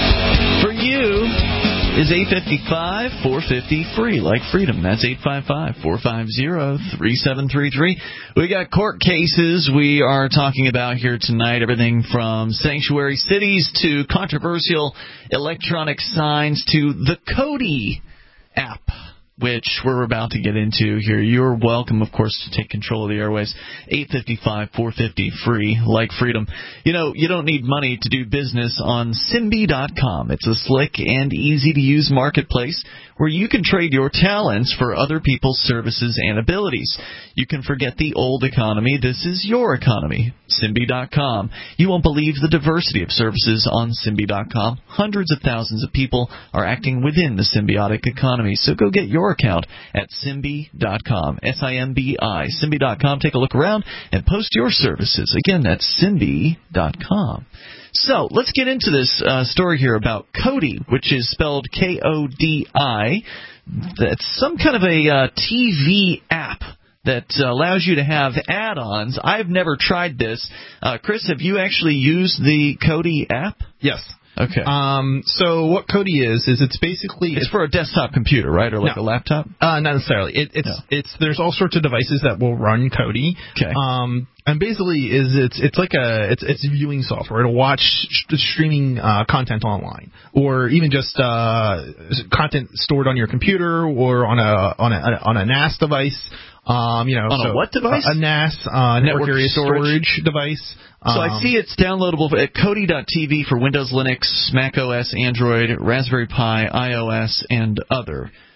for you is eight five five, four five zero, free, like freedom. That's eight five five, four five zero, three seven three three. We got court cases we are talking about here tonight, everything from sanctuary cities to controversial electronic signs to the Kodi app, which we're about to get into here. You're welcome, of course, to take control of the airwaves. eight five five, four five zero, free, like freedom. You know, you don't need money to do business on Simbi dot com. It's a slick and easy-to-use marketplace where you can trade your talents for other people's services and abilities. You can forget the old economy. This is your economy. Simbi dot com. You won't believe the diversity of services on Simbi dot com. Hundreds of thousands of people are acting within the symbiotic economy. So go get your account at Simbi dot com. S I M B I. Simbi dot com. Take a look around and post your services. Again, that's Simbi dot com. So let's get into this uh, story here about Kodi, which is spelled K O D I. That's some kind of a uh, T V app that uh, allows you to have add-ons. I've never tried this. Uh, Chris, have you actually used the Kodi app? Yes. Okay. Um, so what Kodi is is it's basically it's, it's for a desktop computer, right, or like no, a laptop? Uh, not necessarily. It, it's no. it's there's all sorts of devices that will run Kodi. Okay. Um, and basically is it's it's like a it's it's viewing software. It'll watch sh- streaming uh, content online, or even just uh, content stored on your computer or on a on a on a N A S device. Um, you know, on so, a what device? Uh, a N A S, uh, network, network area storage, storage device. So um, I see it's downloadable at Kodi dot T V for Windows, Linux, Mac O S, Android, Raspberry Pi, iOS, and other.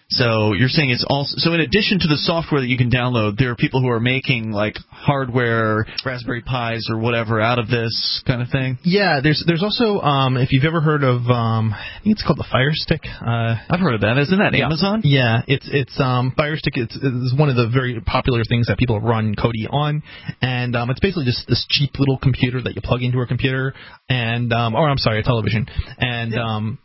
So you're saying it's also so in addition to the software that you can download, there are people who are making like hardware, Raspberry Pis or whatever out of this kind of thing. Yeah, there's there's also um, if you've ever heard of um, I think it's called the Fire Stick. Uh, I've heard of that. Isn't that yeah. Amazon? Yeah, it's it's um, Fire Stick. It's, it's one of the very popular things that people run Kodi on, and um, it's basically just this cheap little computer that you plug into a computer, and um, or I'm sorry, a television, and yeah. um.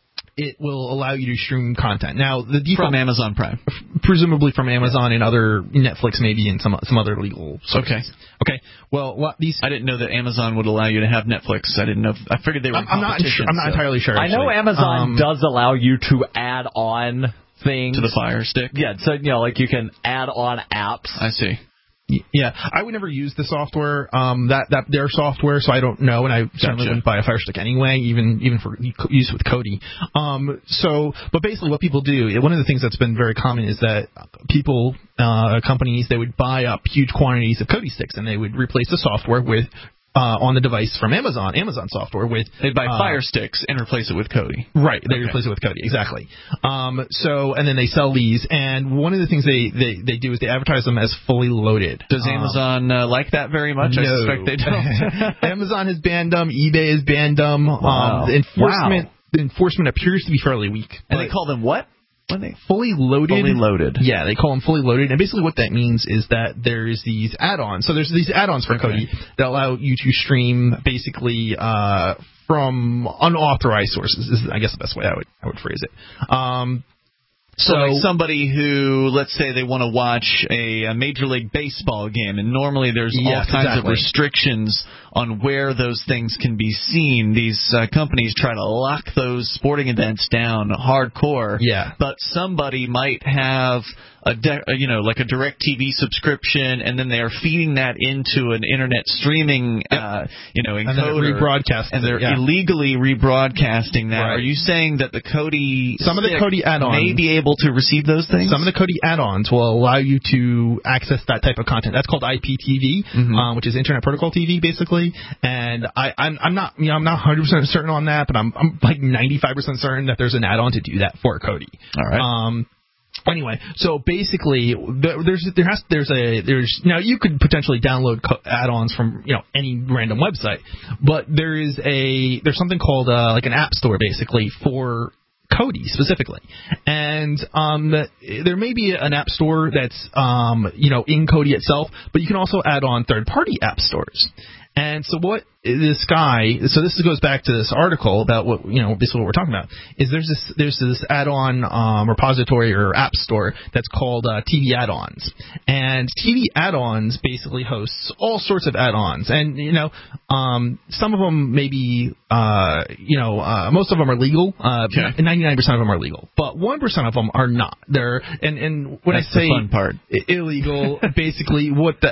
It will allow you to stream content. Now, the default, from Amazon Prime, presumably from Amazon yeah. and other Netflix, maybe, and some some other legal sources. Okay. Okay. Well, what, these I didn't know that Amazon would allow you to have Netflix. I didn't know. If, I figured they were. I'm, in I'm not. Sure, I'm not so. entirely sure. Actually. I know Amazon um, does allow you to add on things to the Fire Stick. Yeah. So you know, like you can add on apps. I see. Yeah, I would never use the software, um, that that their software, so I don't know, and I certainly gotcha. wouldn't buy a Fire Stick anyway, even even for use with Kodi. Um, so, but basically, what people do, one of the things that's been very common is that people, uh, companies, they would buy up huge quantities of Kodi sticks, and they would replace the software with. Uh, on the device from Amazon, Amazon software with they'd buy uh, Fire Sticks and replace it with Kodi. Right, they okay. replace it with Kodi, exactly. Um, so and then they sell these, and one of the things they, they, they do is they advertise them as fully loaded. Does um, Amazon uh, like that very much? No. I suspect they don't. Amazon has banned them. eBay has banned them. Wow. Um, the enforcement wow. the enforcement appears to be fairly weak. And they call them what? When they fully loaded. Fully loaded. Yeah, they call them fully loaded. And basically what that means is that there's these add-ons. So there's these add-ons for okay. Kodi that allow you to stream basically uh, from unauthorized sources. This is, I guess, the best way I would I would phrase it. Um, So, so like somebody who, let's say they want to watch a, a Major League Baseball game, and normally there's yes, all kinds exactly. of restrictions on where those things can be seen. These uh, companies try to lock those sporting events down hardcore. Yeah. But somebody might have a, de- you know, like a DirecTV subscription, and then they are feeding that into an internet streaming, yep. uh, you know, encoder, and then rebroadcast and they're it, yeah. illegally rebroadcasting that. Right. Are you saying that the Kodi some of the Kodi add-ons may be able to receive those things? Some of the Kodi add-ons will allow you to access that type of content. That's called I P T V, mm-hmm. um, which is Internet Protocol T V, basically. And I, I'm, I'm not, you know, I'm not one hundred percent certain on that, but I'm, I'm like ninety-five percent certain that there's an add-on to do that for Kodi. All right. Um, Anyway, so basically, there's there has there's a there's now you could potentially download co- add-ons from you know any random website, but there is a there's something called uh, like an app store basically for Kodi specifically, and um, the, there may be an app store that's um, you know in Kodi itself, but you can also add on third-party app stores. And so what this guy, so this goes back to this article about what, you know, basically what we're talking about, is there's this there's this add-on um, repository or app store that's called uh, T V Add-ons. And T V Add-ons basically hosts all sorts of add-ons. And, you know, um, some of them maybe, uh, you know, uh, most of them are legal. Uh, okay. ninety-nine percent of them are legal. But one percent of them are not. They're, and, and when That's I say the fun part. illegal, basically what the,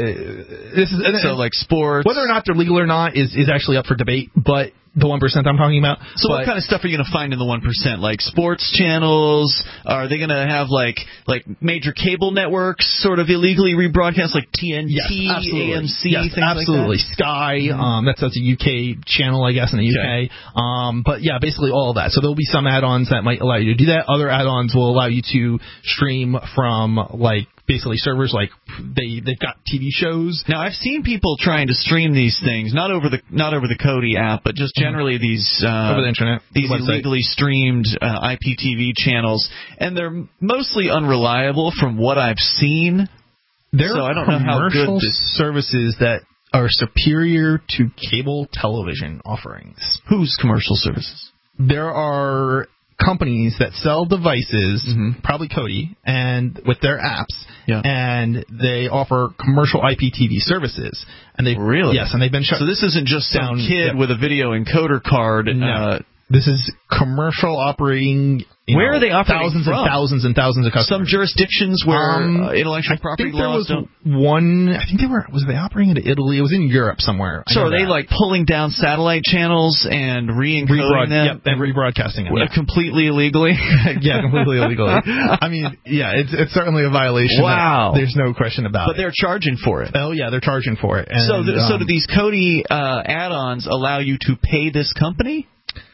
the this is... So like sports... Whether or not they're legal or not is, is actually up for debate, but the one percent I'm talking about. So but, what kind of stuff are you going to find in the one percent? Like sports channels? Are they going to have like like major cable networks sort of illegally rebroadcast, like T N T, yes, A M C, yes, things absolutely. like that? Sky, mm-hmm. um, that's, that's a U K channel, I guess, in the U K. Okay. Um, but yeah, basically all of that. So there'll be some add-ons that might allow you to do that. Other add-ons will allow you to stream from like basically servers like they they've got T V shows. Now I've seen people trying to stream these things, not over the not over the Kodi app, but just generally these uh, over the internet, these the illegally streamed uh, I P T V channels, and they're mostly unreliable from what I've seen. There so are I don't know how good commercial this services that are superior to cable television offerings. Whose commercial services? There are companies that sell devices, mm-hmm. probably Kodi, and with their apps, yeah. and they offer commercial I P T V services. And they really, yes, and they've been shut. So this isn't just some down, kid yeah. with a video encoder card. No. Uh, this is commercial operating. You Where know, are they operating thousands from? and thousands and thousands of customers. Some jurisdictions where um, uh, intellectual property I think there laws was don't. One, I think they were. Was they operating in Italy? It was in Europe somewhere. So are they that. like pulling down satellite channels and re-encoding Rebroad- them? Yep, and rebroadcasting them. Yeah. Completely illegally? yeah, completely illegally. I mean, yeah, it's it's certainly a violation. Wow. There's no question about but it. But they're charging for it. Oh, yeah, they're charging for it. And, so, th- um, so do these Kodi uh, add-ons allow you to pay this company?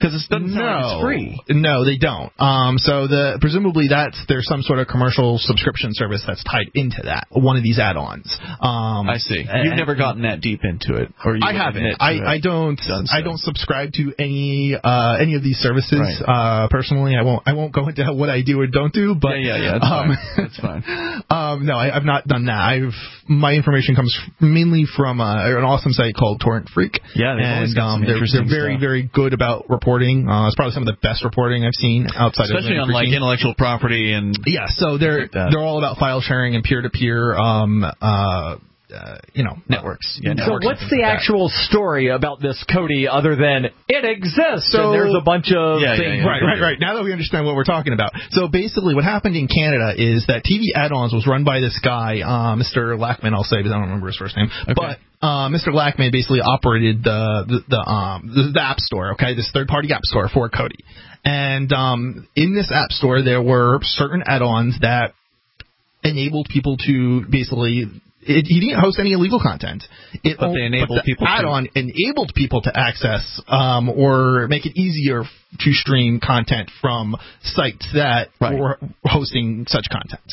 Because it doesn't sound no, like it's free. No, they don't. Um, so the presumably that's there's some sort of commercial subscription service that's tied into that. One of these add-ons. Um, I see. You've never gotten that deep into it, or you I haven't. I, I don't. So. I don't subscribe to any uh, any of these services right. uh, personally. I won't. I won't go into what I do or don't do. But yeah, yeah, yeah. That's um, fine. That's fine. um, no, I, I've not done that. I've my information comes mainly from uh, an awesome site called Torrent Freak. Yeah, they've always and got um, some they're, interesting they're very stuff. very good about reporting. Uh, it's probably some of the best reporting I've seen outside especially of on like intellectual property and yeah. So they're like they're all about file sharing and peer to peer. Um, uh, Uh, you know, networks. Yeah, so networks what's the like actual that. story about this Kodi other than it exists so, and there's a bunch of yeah, things? Yeah, yeah, right, right, right. Now that we understand what we're talking about. So basically what happened in Canada is that T V add-ons was run by this guy, uh, Mister Lackman, I'll say, because I don't remember his first name. Okay. But uh, Mister Lackman basically operated the, the, the, um, the, the App Store, okay, this third-party App Store for Kodi. And um, in this App Store, there were certain add-ons that enabled people to basically... It, he didn't host any illegal content. It but they enabled but the people add-on to... enabled people to access um, or make it easier to stream content from sites that right. were hosting such content.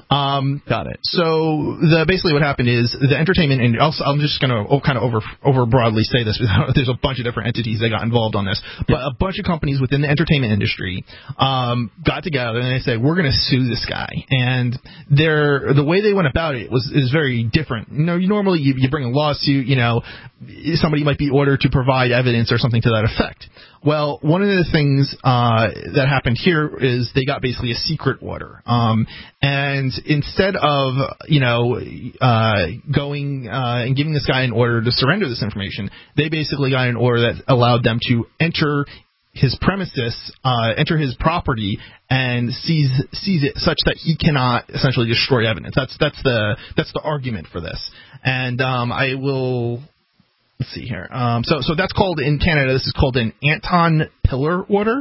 Um, Got it. So the basically what happened is the entertainment, and also I'm just going to kind of over over broadly say this. There's a bunch of different entities that got involved on this, but a bunch of companies within the entertainment industry um, got together and they said we're going to sue this guy. And their the way they went about it was is very different. You know, you normally you, you bring a lawsuit. You know, somebody might be ordered to provide evidence or something to that effect. Well, one of the things uh, that happened here is they got basically a secret order, um, and instead of you know uh, going uh, and giving this guy an order to surrender this information, they basically got an order that allowed them to enter his premises, uh, enter his property, and seize seize it such that he cannot essentially destroy evidence. That's that's the that's the argument for this, and um, I will. Let's see here. Um, so, so that's called in Canada. This is called an Anton Pillar order,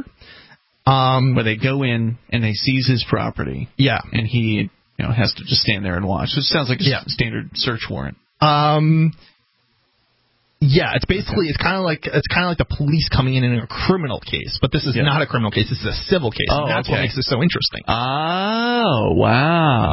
um, where they go in and they seize his property. Yeah, and he, you know, has to just stand there and watch. So it sounds like a yeah. standard search warrant. Um, yeah, it's basically it's kind of like it's kind of like the police coming in in a criminal case, but this is yeah. not a criminal case. This is a civil case, oh, and that's okay. what makes it so interesting. Oh, wow.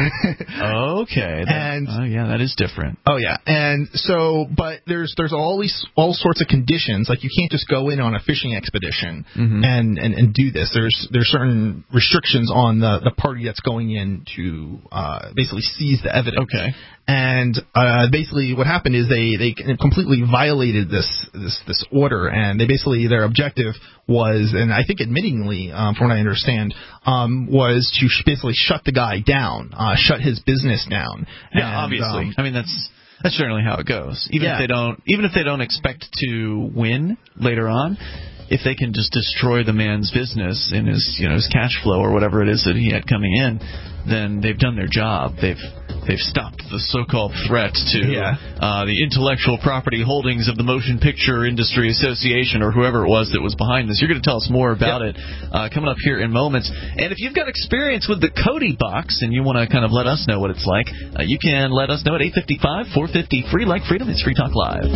Yeah. okay. That, and oh, yeah, that is different. Oh, yeah. And so, but there's there's all these all sorts of conditions. Like you can't just go in on a fishing expedition mm-hmm. and, and, and do this. There's there's certain restrictions on the, the party that's going in to uh, basically seize the evidence. Okay. And uh, basically, what happened is they, they completely violated this, this this order, and they basically their objective was, and I think admittingly, um, from what I understand, um, was to sh- basically shut the guy down, uh, shut his business down. Yeah, and, obviously. Um, I mean, that's that's generally how it goes. Even yeah. if they don't, even if they don't expect to win later on. If they can just destroy the man's business and his, you know, his cash flow or whatever it is that he had coming in, then they've done their job. They've they've stopped the so-called threat to yeah. uh, the intellectual property holdings of the Motion Picture Industry Association or whoever it was that was behind this. You're going to tell us more about yep. it uh, coming up here in moments. And if you've got experience with the Kodi box and you want to kind of let us know what it's like, uh, you can let us know at eight five five, four five zero, free like freedom. It's Free Talk Live.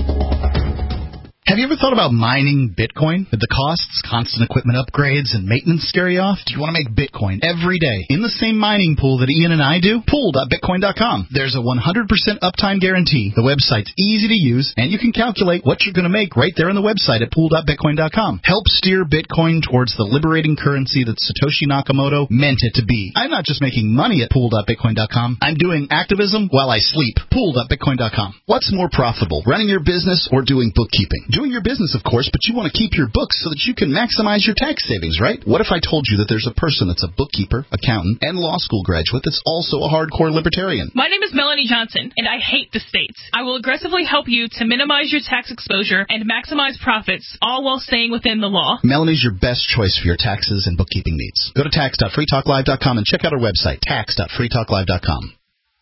Have you ever thought about mining Bitcoin? Did the costs, constant equipment upgrades, and maintenance scare you off? Do you want to make Bitcoin every day in the same mining pool that Ian and I do? pool dot bitcoin dot com. There's a one hundred percent uptime guarantee. The website's easy to use, and you can calculate what you're going to make right there on the website at pool dot bitcoin dot com. Help steer Bitcoin towards the liberating currency that Satoshi Nakamoto meant it to be. I'm not just making money at pool dot bitcoin dot com. I'm doing activism while I sleep. pool dot bitcoin dot com. What's more profitable, running your business or doing bookkeeping? Doing your business, of course, but you want to keep your books so that you can maximize your tax savings, right? What if I told you that there's a person that's a bookkeeper, accountant, and law school graduate that's also a hardcore libertarian? My name is Melanie Johnson, and I hate the states. I will aggressively help you to minimize your tax exposure and maximize profits, all while staying within the law. Melanie's your best choice for your taxes and bookkeeping needs. Go to tax dot free talk live dot com and check out our website, tax dot free talk live dot com.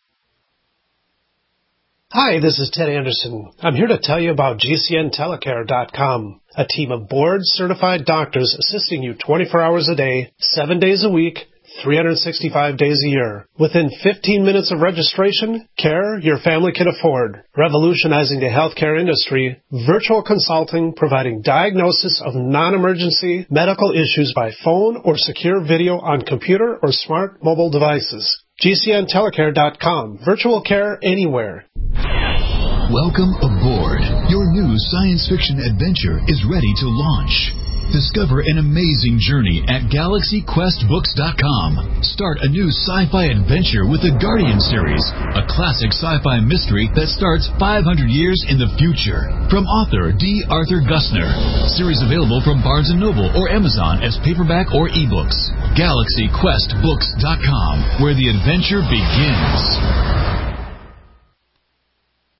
Hi, this is Ted Anderson. I'm here to tell you about G C N telecare dot com, a team of board-certified doctors assisting you twenty-four hours a day, seven days a week, three hundred sixty-five days a year. Within fifteen minutes of registration, care your family can afford. Revolutionizing the healthcare industry, virtual consulting providing diagnosis of non-emergency medical issues by phone or secure video on computer or smart mobile devices. G C N telecare dot com. Virtual care anywhere. Welcome aboard. Your new science fiction adventure is ready to launch. Discover an amazing journey at galaxy quest books dot com. Start a new sci-fi adventure with the Guardian series, a classic sci-fi mystery that starts five hundred years in the future. From author D. Arthur Gussner. Series available from Barnes and Noble or Amazon as paperback or ebooks. galaxy quest books dot com, where the adventure begins.